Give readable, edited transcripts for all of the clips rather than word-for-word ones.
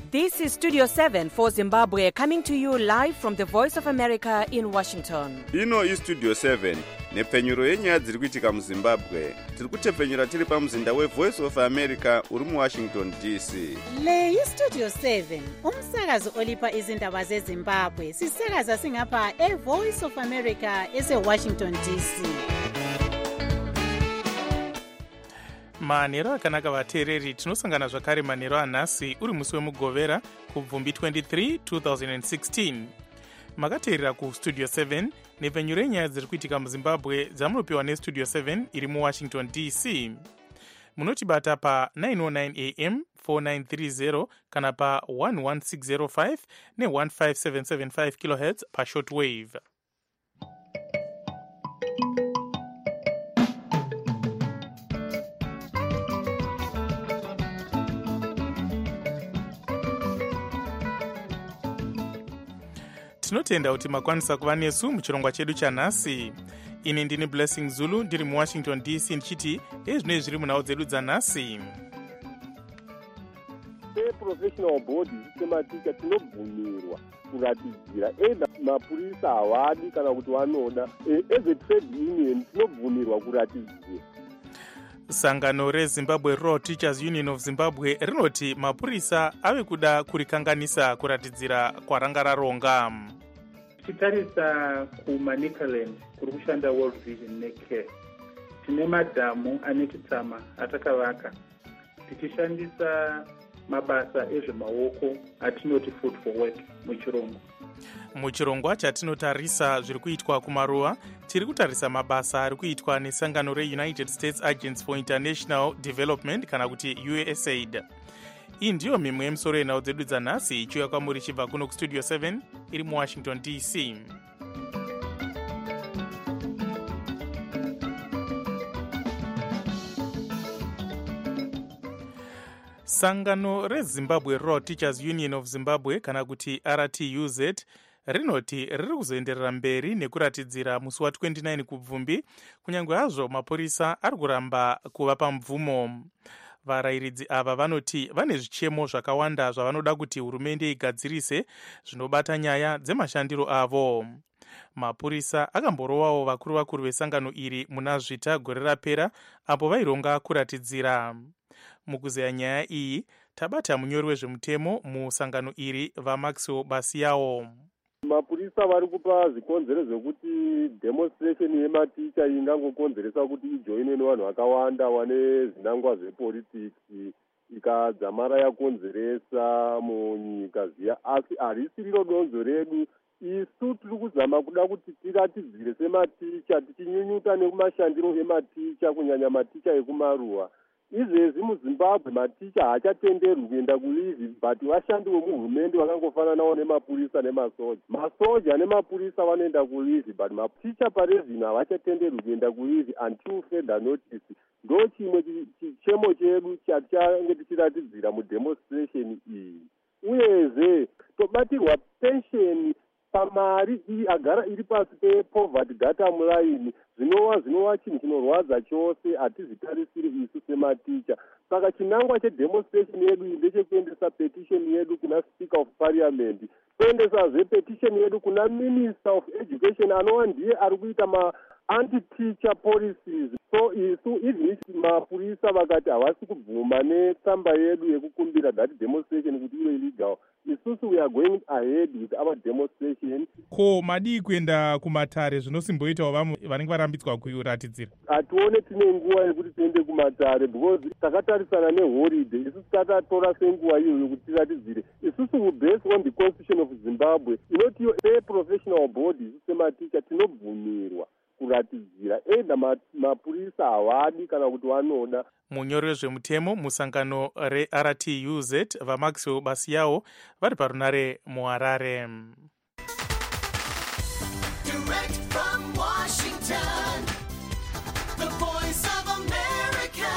This is Studio 7 for Zimbabwe, coming to you live from the Voice of America in Washington. Ino iStudio 7 nepfenyuro yenyaya dziri kuitika muZimbabwe. Tiri kutepfenyura tiri pamuzinda weVoice of America uri muWashington DC. Le iStudio 7 umsakazo olipa izindaba zeZimbabwe. Sisakaza singapha eVoice of America eseWashington DC. manhero akanaka vateereri, tinosangana zvakare manhero anhasi uri musi wemugovera kubvumbi 23 2016. makateerera kustudio 7 nepfenyuro yenyaya dziri kuitika muzimbabwe dzamunopiwa nestudio 7 iri muwashington dc. munotibata pa 909 am 4930 kana pa 11605 ne15775 kHz pashortwave. tinotenda kuti makwanisa kuva nesu muchirongwa chedu chanhasi. ini ndini Blessing Zulu ndiri muwashington dc ndichiti ezvinoi zviri munhau dzedu dzanhasi. seprofessional body sematicha tinobvumirwa kuratidzira either mapurisa hawadi kana kuti vanoda as a trade union tinobvumirwa kuratidzira. sangano rezimbabwe Law Teachers Union of Zimbabwe rinoti mapurisa ave kuda kurikanganisa kuratidzira kwaranga raronga. tichitarisa kuManicaland kuri kushanda World Vision neCare, tine madhamu ane chitsama atakavaka tichishandisa mabasa ezvemaoko atinoti food for work muchirongwa. muchirongwa chatinotarisa zviri kuitwa kumaruwa tiri kutarisa mabasa ari kuitwa nesangano reUnited States Agents for International Development kana kuti USAID. iyi ndiyo mimwe yemisoro yenhau dzedu dzanhasi ichiuya kwamuri chibva kuno kustudio 7 iri muwashington dc. sangano rezimbabwe Law Teachers Union of Zimbabwe kana kuti RTUZ rinoti riri kuzoenderera mberi nekuratidzira musi wa29 kubvumbi kunyange hazvo mapurisa ari kuramba kuvapa mvumo. varayiridzi ava vanoti vane zvichemo zvakawanda zvavanoda kuti hurumende igadzirise zvinobata nyaya dzemashandiro avo. mapurisa akamborowawo vakuru vesangano iri muna zvita gore rapera apo vaironga kuratidzira. mukuzeya nyaya iyi tabata munyori wezvemutemo musangano iri vaMaxwell Basiyawo. mapurisa vari kupa zvikonzero zvekuti demonstration yematicha ingangokonzeresa kuti ijoine nevanhu vakawanda vane zvinangwa zvepolitics ikadzamara yakonzeresa munyika ziya, asi harisi riro donzo redu. isu tiri kuzama kuda kuti tiratidzire sematicha tichinyunyuta nekumashandiro ematicha kunyanya maticha ekumaruwa. izvezvi muZimbabwe maticha haachatenderwi kuenda kulivi, but vashandi vemuhurumende vakangofananawo nemapurisa nemasoja. masoja nemapurisa vanoenda kulivi, but maticha parezvino havachatenderwi kuenda kulivi until further notice. ndo chimwe chichemo chedu chatichange tichiratidzira mudemonstration iyi. uyezve tobatirwa pensheni pamari agara iri pasi pepoverty datum line, zvinova chinhu chinorwadza chose, hatizvitarisiri isu sematicha. saka chinangwa chedemonstration yedu ndechekuendesa petition yedu kuna Speaker of Parliament, toendesazve petition yedu kuna Minister of Education anova ndiye ari kuita anti-teacher policies. so isu even mapurisa vakati havasi kubvuma netsamba yedu yekukumbira that demonstration kuti ive illegal, isusu we are going ahead with our demonstration. ko madii kuenda kumatare zvinosimboitawo vamwe vanenge varambidzwa kuratidzira? hatione tine nguva yekuti tiende kumatare because takatarisana neholiday. isusu tatatora senguva iyoyo kuti tiratidzire. isusu we based on the constitution of Zimbabwe inoti seprofessional body isu sematicha tinobvumirwa kuratidzira either mapurisa hawadi kana kuti vanoda. munyori wezvemutemo musangano reRTUZ vaMaxwell Basiyawo vari parunare muHarare. Direct from Washington, the Voice of America,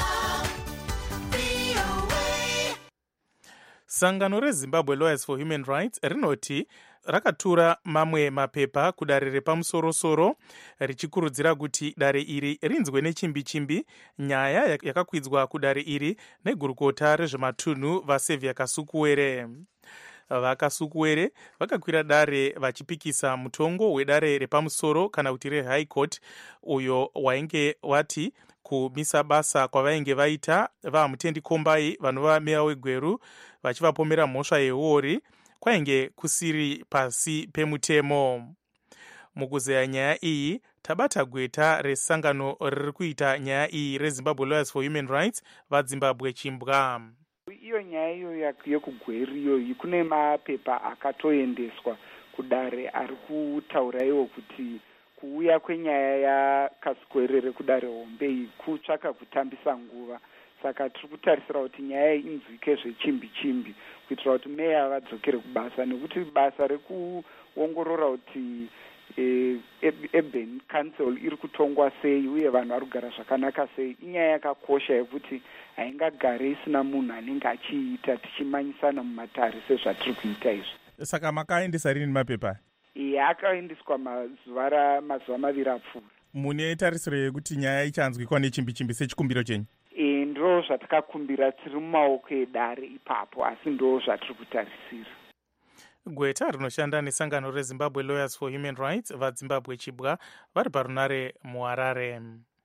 VOA. sangano reZimbabwe Lawyers for Human Rights rinoti rakatura mamwe mapepa kudare repamusorosoro richikurudzira kuti dare iri rinzwe nechimbi-chimbi nyaya yakakwidzwa kudare iri negurukota rezvematunhu vaSevia Kasukuwere. VaKasukuwere vakakwira dare vachipikisa mutongo wedare repamusoro kana kuti reHigh Court uyo wainge wati kumisa basa kwavainge vaita vaMutendi Kombai vanova meya weGweru vachivapomera mhosva yehuori kwainge kusiri pasi pemutemo. Mukuzeya nyaya iyi tabata gweta resangano riri kuita nyaya iyi reZimbabwe Lawyers for Human Rights vaZimbabwe Chimbwa. Iyo nyaya iyo yekuGweru iyoyi kune mapepa akatoendeswa kudare ari kutaura iwo kuti kuuya kwenyaya yaKasukuwere kudare hombe iyi kutsvaka kutambisa nguva. Saka tiri kutarisira kuti nyaya inzwike zvechimbi-chimbi kuitira kuti meya vadzokere kubasa, nekuti basa rekuongorora kuti Urban Council iri kutongwa sei uye vanhu vari kugara zvakanaka sei inyaya yakakosha yekuti haingagare isina munhu anenge achiita tichimanyisana mumatare sezvatiri kuita izvi. Saka makaendesa rini mapepa? Akaendeswa mazuva maviri apfuura. Mune tarisiro yekuti nyaya ichanzwikwa nechimbi-chimbi sechikumbiro chenyu? Ndo zvatakakumbira, tiri mumaoko edare ipapo, asi ndo zvatiri kutarisira. Gweta rinoshanda nesangano reZimbabwe Lawyers for Human Rights vaZimbabwe Chibwa vari parunare muHarare.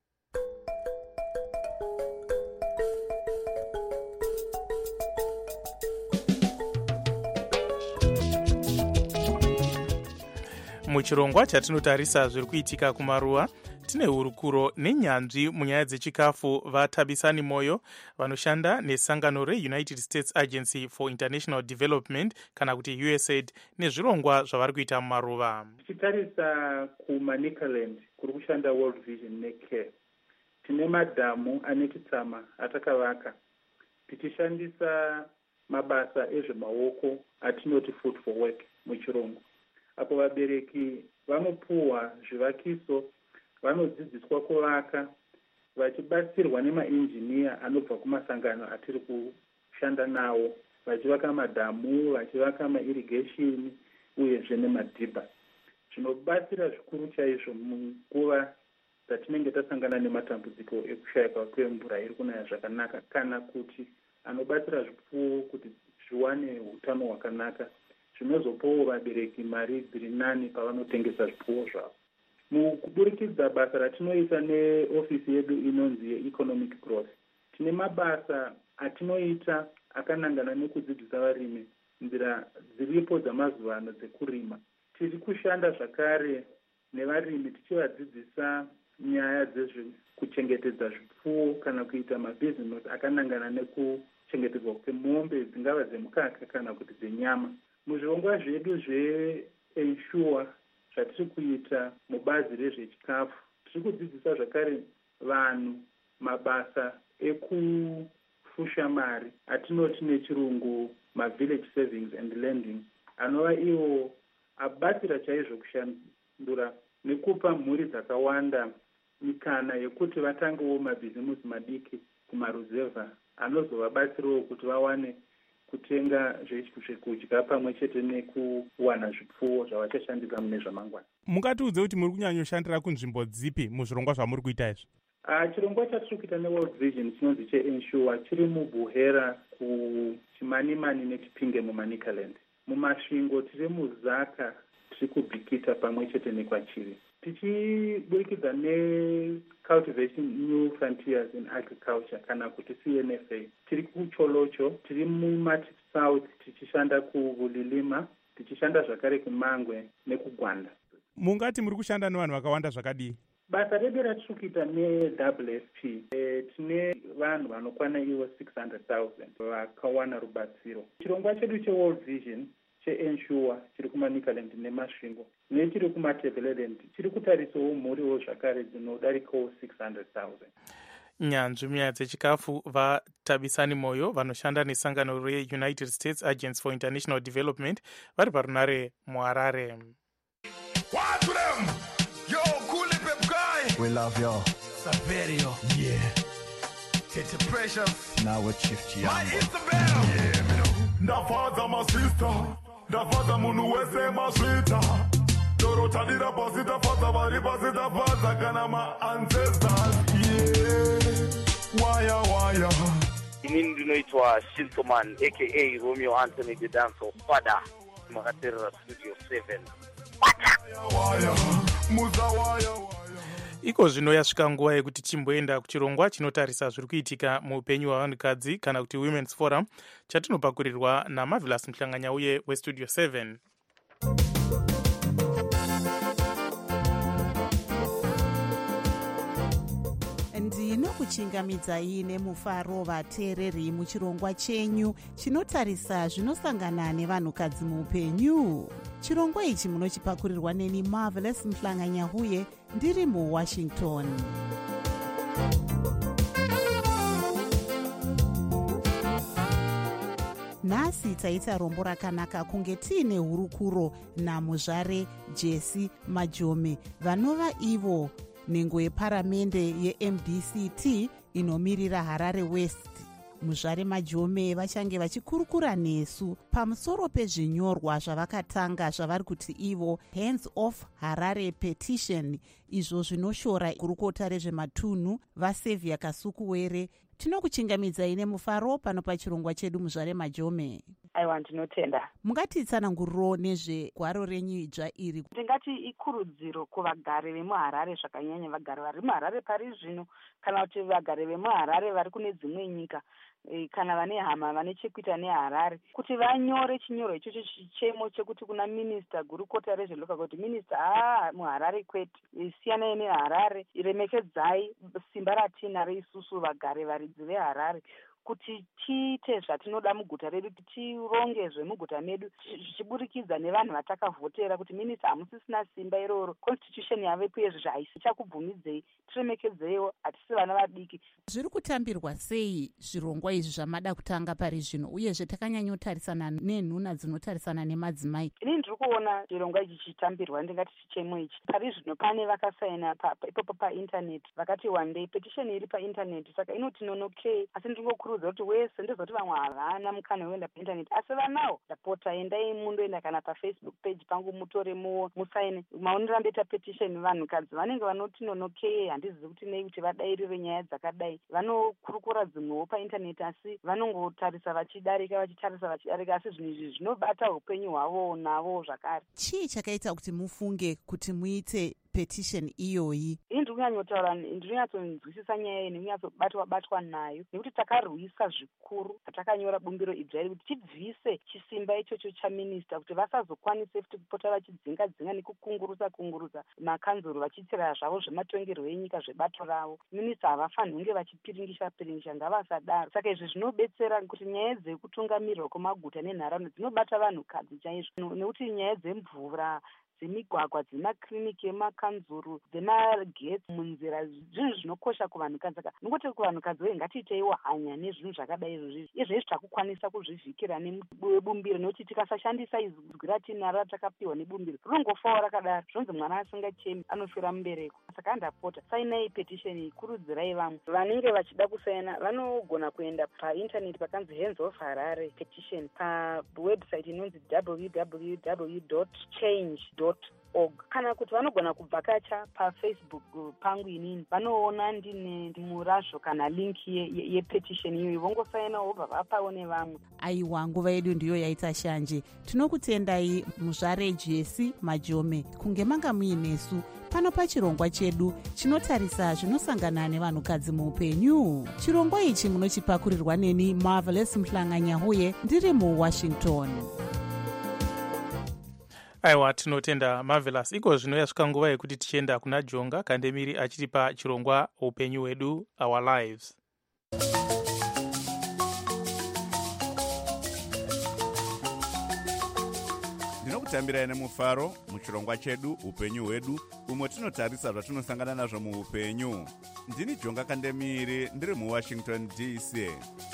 Muchirongwa chatinotarisa zviri kuitika kumaruwa tine hurukuro nenyanzvi munyaya dzechikafu vaTabisani Moyo vanoshanda nesangano reUnited States Agency for International Development kana kuti USAID nezvirongwa zvavari kuita mumaruva. Tichitarisa kuManicaland kuri kushanda World Vision neCare, tine madhamu anechitsama atakavaka tichishandisa mabasa ezvemaoko atinoti food for work muchirungu. Apo vabereki vanopuwa zvivakiso, vanodzidziswa kuvaka vachibatsirwa nemainjiniya anobva kumasangano atiri kushanda nawo, vachivaka madhamu, vachivaka mairrigation uyezve nemadhibha. Zvinobatsira zvikuru chaizvo munguva dzatinenge tasangana nematambudziko ekushayikwa kwemvura iri kunaya zvakanaka, kana kuti anobatsira zvipfuwo kuti zviwane utano hwakanaka, zvinozopawo vabereki mari dziri nani pavanotengesa zvipfuwo zvavo. Mukuburikidza basa ratinoita neofisi yedu inonzi yeEconomic Growth, tine mabasa atinoita akanangana nekudzidzisa varimi nzira dziripo dzamazuva ano dzekurima. Tiri kushanda zvakare nevarimi tichivadzidzisa nyaya dzezvekuchengetedza zvipfuwo kana kuita mabhizinesi akanangana nekuchengetedzwa kwemombe dzingava dzemukaka kana kuti dzenyama. Muzvirongwa zvedu zveEnsure zvatiri kuita mubazi rezvechikafu tiri kudzidzisa zvakare vanhu mabasa ekufusha mari atinoti nechirungu mavillage savings and lending, anova iwo abatsira chaizvo kushandura nekupa mhuri dzakawanda mikana yekuti vatangewo mabhizimusi madiki kumaruzevha anozovabatsirawo kuti vawane kutenga zvekudya pamwe chete nekuwana zvipfuwo zvavachashandisa mune zvamangwana. Mungatiudze kuti muri kunyanyoshandira kunzvimbo dzipi muzvirongwa zvamuri kuita izvi? Chirongwa chatiri kuita neWorld Vision chinonzi cheEnsure chiri muBuhera, kuChimanimani neChipinge muManicaland. Mumasvingo tiri muZaka, tiri kuBhikita pamwe chete neKwachiri. Tichiburikidza neCultivation New Frontiers in Agriculture kana kuti CNFA. Tiri kuCholocho, tiri muMati South tichishanda kuVulilima, tichishanda zvakare kuMangwe nekugwanda. Mungati muri kushanda nevanhu vakawanda zvakadii? Basa redu ratiri kuita neWFP tine vanhu vanokwana ivo 600,000 vakawana rubatsiro. Chirongwa chedu cheWorld Vision cheEnsure chiri kuManicaland nemasvingo nechiri kuMatebeleland chiri kutarisawo mhuriwo zvakare dzinodarikawo 600,000. Nyanzvi munyaya dzechikafu vaTabisani Moyo vanoshanda nesangano reUnited States Agency for International Development vari parunare muHarare. What to them? Yo, cool pep guy. We love you. Saverio. Yeah. Tete Precious. Now with Chief My Isabel. Yeah, me know. Now father, my sister. ndafadza munhu wese masvita torotadira pasi tafadza vari pasi tafadza kana maancestors waya inini ndinoitwa Shintoman aka Romeo Anthony the Dancer Fada makaterera studio 7 iko zvino yasvika nguva yekuti timboenda kuchirongwa chinotarisa zviri kuitika muupenyu hwavanhukadzi kana kuti Women's Forum chatinopakurirwa naMarvelous Mhlanganya uye westudio 7. ndinokuchingamidzai nemufaro vateereri muchirongwa chenyu chinotarisa zvinosangana nevanhukadzi muupenyu. chirongwa ichi munochipakurirwa neni Marvelous Mhlanganya uye ndiri muWashington. nhasi taita rombo rakanaka kunge tiine hurukuro namuzvare Jesse Majome vanova ivo nhengo yeparamende yeMDCT inomirira Harare West. muzvare Majome vachange vachikurukura nesu pamusoro pezvinyorwa zvavakatanga zvavari kuti ivo Hands Off Harare Petition, izvo zvinoshora gurukota rezvematunhu vaSaviour Kasukuwere. tinokuchingamidzai nemufaro pano pachirongwa chedu muzvare Majome. aiwa ndinotenda. mungatitsananguriro nezvegwaro renyu idzva iri? ndingati ikurudziro kuvagari vemuharare, zvakanyanya vagari vari muharare pari zvino kana kuti vagari vemuharare vari kune dzimwe nyika kana vane hama vane chekuita neharare, kuti vanyore chinyorwa ichocho chichemo chekuti kuna minista gurukota rezvelocal kuti minista muharare kwete, siyanai neharare, remekedzai simba ratinaro isusu vagari varidzi veharare kuti tiite zvatinoda muguta redu, tironge zvemuguta medu zvichiburikidza nevanhu vatakavhotera kuti minista hamusisina simba iroro, constitution yavepo yezvo haisi chakubvumidzei, tiremekedzeiwo, hatisi vana vadiki. zviri kutambirwa sei zvirongwa izvi zvamada kutanga pari zvino, uyezve takanyanyotarisana nenhuna dzinotarisana nemadzimai? inini ndiri kuona chirongwa ichi chichitambirwa, ndingati chichemo ichi pari zvino pane vakasaina ipopo paintaneti vakati one day petition iri paintaneti, saka inoti nonokei, asi ndingokurudzira kuti wese ndizoti vamwe havana mukana wekuenda paintaneti, asi vanawo ndapota endai mundoenda kana pafacebook page pangu mutore musaine mauniramboita petition. vanhukadzi vanenge vanoti nonokei, handizivi kuti nei kuti vadairire nyaya dzakadai, vanokurukura dzimwewo paintaneti asi vanongotarisa vachidarika asi zvinhu izvi zvinobata upenyu hwavo navo zvakare. chii chakaita kuti mufunge kuti muite petition iyoyi? ini ndirikunyanyotaura, ndinonyatsonzwisisa nyaya iyi nekunyatsobatwa nayo, nekuti takarwisa zvikuru patakanyora bumbiro idzva kuti tibvise chisimba ichocho chaminista, kuti vasazokwanise futi kupota vachidzinga nekukungurutsa makanzuru vachitsira zvavo zvematongerwo enyika zvebato ravo. minista havafanhi kunge vachipiringisha, ngavasadaro. Saka izvi zvinobetsera kuti nyaya dzekutungamirirwa kwemaguta nenharaunda dzinobata vanhukadzi chaizvo, nekuti nyaya dzemvura, dzemigwagwa, dzemakiriniki emakanzuru, dzemagetsi munzira, zvinhu zvinokosha kuvanhukadzi. Saka nongoti kuvanhukadzi wei ngatiiteiwo hanya nezvinhu zvakadai izvozvi, izvezvi takukwanisa kuzvivhikira nebumbiro, nekuti tikasashandisa izwi ratinaro ratakapiwa nebumbiro rinongofawo rakadaro, zvonzi mwana asingachemi anofira mubereko. Saka andapota sainai petition iyi, kurudzirai vamwe vanenge vachida kusaina vanogona kuenda paintaneti pakanzi Hands Off Harare Petition, pawebsite inonzi www.change.org, kana kuti vanogona kubvakacha pafacebook pangu inini, vanoona ndine murazvo kana link yepetition iyoyo, vongosaina vobva vapawo nevamwe. aiwa, nguva yedu ndiyo yaita shanje. tinokutendai muzvare Jesse Majome kunge manga muinesu pano pachirongwa chedu chinotarisa zvinosangana nevanhukadzi muupenyu. chirongwa ichi munochipakurirwa neni Marvelous Mhlanganya uye ndiri muWashington. aiwa, tinotenda Marvelous. iko zvino yasvika nguva yekuti tichienda kuna Jonga Kandemiri achitipa chirongwa upenyu hwedu, Our Lives. ndinokutambirai nemufaro muchirongwa chedu upenyu hwedu, umwe tinotarisa zvatinosangana nazvo muupenyu. ndini Jonga Kandemiri, ndiri muWashington DC.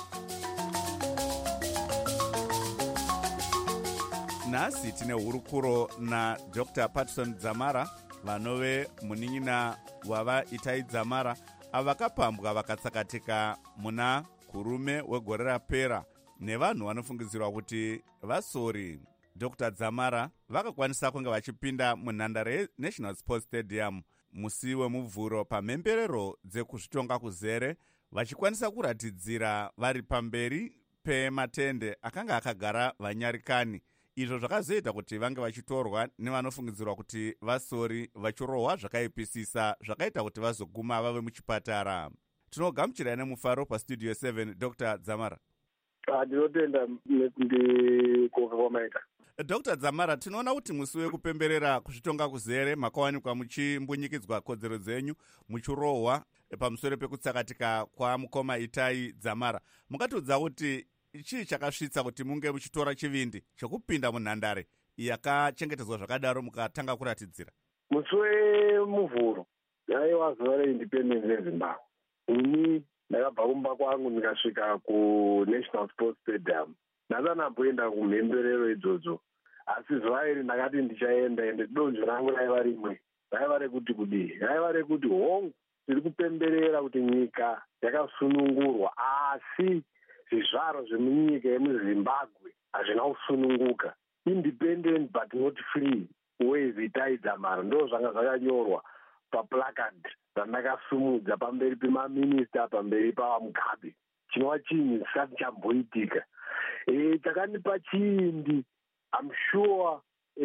nhasi tine hurukuro naDr. Patson Dzamara, vanove munin'ina wavaItai Dzamara, ava vakapambwa vakatsakatika muna kurume wegore rapera nevanhu vanofungidzirwa kuti vasori. Dr. Dzamara vakakwanisa kunge vachipinda munhandare yeNational Sports Stadium musi wemuvhuro pamhemberero dzekuzvitonga kuzere, vachikwanisa kuratidzira vari pamberi pematende akanga akagara vanyarikani. Izvo zvakazoita kuti vange vachitorwa nevanofungidzirwa kuti vasori, vachirohwa zvakaipisisa zvakaita kuti vazoguma vave muchipatara. Tinogamuchirai nemufaro pastudio 7 Dr. Dzamara. Ndinotenda ndikoka kwamaita. Dr. Dzamara, tinoona kuti musi wekupemberera kuzvitonga kuzere makawanikwa muchimbunyikidzwa kodzero dzenyu, muchirohwa pamusoro pekutsakatika kwamukoma Itai Dzamara. Mukatiudza kuti chii chakasvitsa kuti munge muchitora chivindi chekupinda munhandare yakachengetedzwa zvakadaro mukatanga kuratidzira? Musi wemuvhuro aiwa zuva reindependence yeZimbabwe. Ini ndakabva kumba kwangu ndikasvika kuNational Sports Stadium. Ndazanamboenda kumhemberero idzodzo, asi zuva iri ndakati ndichaenda, ende donzvo rangu raiva rimwe, raiva rekuti kudii, raiva rekuti hongu tiri kupemberera kuti nyika yakasunungurwa, asi zvizvaro zvemunyika yemuZimbabwe hazvina kusununguka. Independent but not free, ways Itai Dzamara, ndo zvanga zvakanyorwa paplakadi randakasumudza pamberi pemaminista, pamberi paMugabe. Chinova chinhu chisati chamboitika. Chakandipa chindi, I'm sure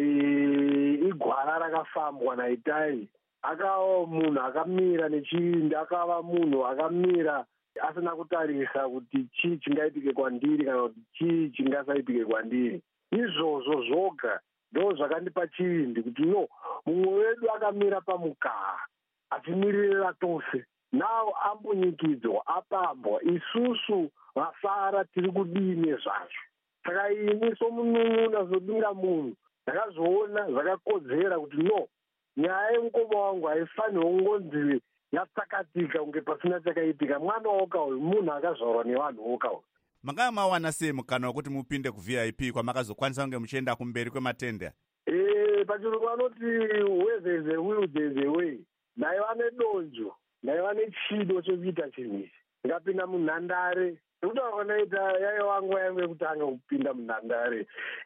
igwara rakafambwa naItai. Akava munhu akamira nechindi, akava munhu akamira asina kutarisa kuti chii chingaitike kwandiri kana kuti chii chingasaitike kwandiri. Izvozvo zvoga ndo zvakandipa chindi kuti no, mumwe wedu akamira pamukaa achimirira tose, nawo ambunyikidzwa, apambwa, isusu vasara tiri kudini zvazvo. Saka ini somunun'una zodinga munhu ndakazoona zvakakodzera kuti no, nyaya yemukoma wangu haifanirwi kungonzi yatsakatika kunge pasina chakaitika. Mwana wokauyu munhu akazvarwa nevanhu wokauyu. Manga mawana sei mukana wekuti mupinde kuVIP kwamakazokwanisa kunge muchienda kumberi kwematende? Pachirungu vanoti where there is a will there is a way. Ndaiva nedonzvo, ndaiva nechido chekuita chinhu ichi. Ndikapinda munhandare, nekutaura kwandaiita yaiva nguva yangu yekutanga kupinda munhandare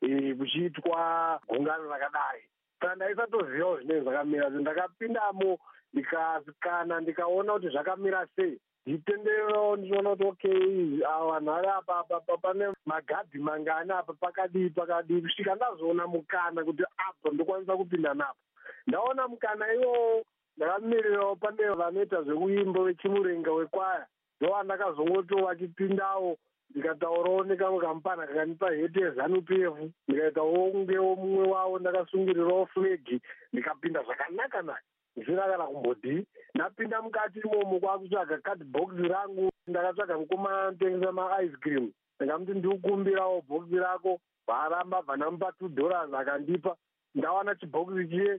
kuchiitwa gungano rakadai. Saka ndaisatozivawo zvinenge zvakamira. Ndakapindamo ndikazikana, ndikaona kuti zvakamira sei. Nditenderero ndichiona kuti okay, vanhu vari apa pane magadhi mangani apa, pakadii kusvika ndazoona mukana kuti apa ndokwanisa kupinda napo. Ndaona mukana iwowo, ndakamirirawo pane vanoita zvekuimba wechimurenga wekwaya, ndovandakazongotova vachipindawo, ndikataurawo nekamwe kamupana kakandipa heti yeZANU-PF, ndikaitawo kungewo mumwe wavo, ndakasungirirawo flegi, ndikapinda zvakanaka zvisina kana kumbodii. Ndapinda mukati imomo kwakutsvaga kadhibhokisi rangu, ndakatsvaga mukoma anotengesa ma-ice cream, ndikamuti ndikukumbirawo bhokisi rako, varamba vanamupa $2 akandipa. Ndawana chibhokisi chiye.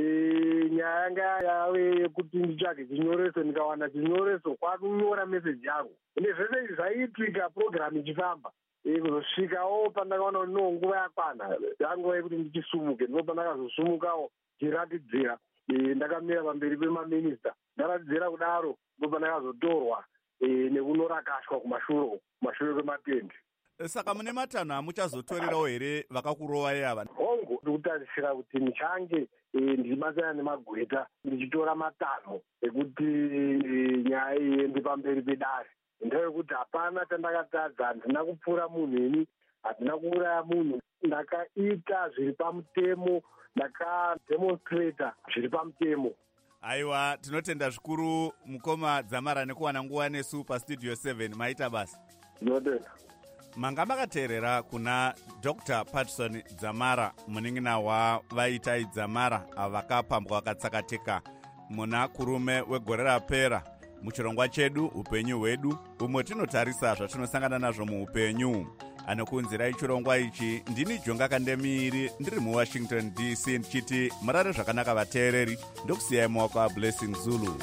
Nyaya yanga yave yekuti nditsvage chinyoreso, ndikawana chinyoreso, kwakunyora meseji yangu. Ende zvese izvi zvaiitika programu ichifamba. Kuzosvikawo pandakaona kuti no, nguva yakwana yanguva yekuti ndichisumuke. Ndipo pandakazosumukawo chiratidzira. Ndakamira pamberi pemaminista, ndaratidzira kudaro, ndipo pandakazotorwa nekunorakashwa kumashure kwematende. Saka mune matanho amuchazotorerawo here vakakurovai ava? Hongu ndikutarisira kuti ndichange ndichibatsira nemagweta, ndichitora matanho ekuti nyaya iende pamberi pedare. Ndava yekuti hapana chandakatadza, handina kupfura munhu ini, handina kuuraya munhu. Ndakaita zviri pamutemo, ndakademonstrata zviri pamutemo. Aiwa, tinotenda zvikuru mukoma Dzamara nekuwana nguva nesu pastudio 7. Maita basa. Tinotenda. Manga makateerera kuna Dr. Patson Dzamara, munin'ina wavaItai Dzamara avakapambwa vakatsakatika muna kurume wegore rapera muchirongwa chedu upenyu hwedu, umwe tinotarisa zvatinosangana nazvo muupenyu. Anokunzirai chirongwa ichi ndini Jonga Kandemiri, ndiri muWashington DC, ndichiti murare zvakanaka vateereri, ndokusiyai muwako aBlessing Zulu.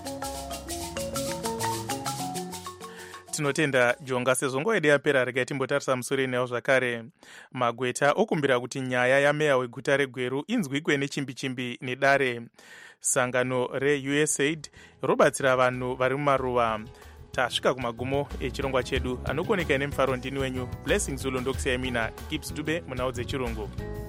Tinotenda Jonga. Sezvo nguva yedu yapera, regai timbotarisa musoro nayo zvakare. Magweta okumbira kuti nyaya yameya weguta reGweru inzwikwe nechimbi-chimbi nedare. Sangano reUSAID robatsira vanhu vari mumaruva. tasvika kumagumo echirongwa chedu. Anokuoneka nemufaro ndini wenyu Blessing Zulu, ndokusiyai mina Gibbs Dube munhau dzechirungu.